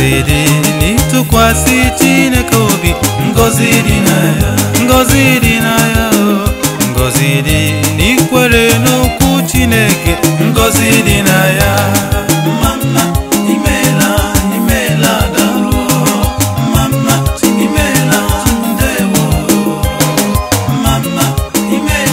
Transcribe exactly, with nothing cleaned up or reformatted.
Ngozi dị n'ịtụkwasị Chineke obi, ngozi dị na ya, ngozi dị na ya, ngozi dị n'ikwere n'okwu Chineke, ngozi dị na ya. Mama imela imela dalo, mama imela ndewo, mama imela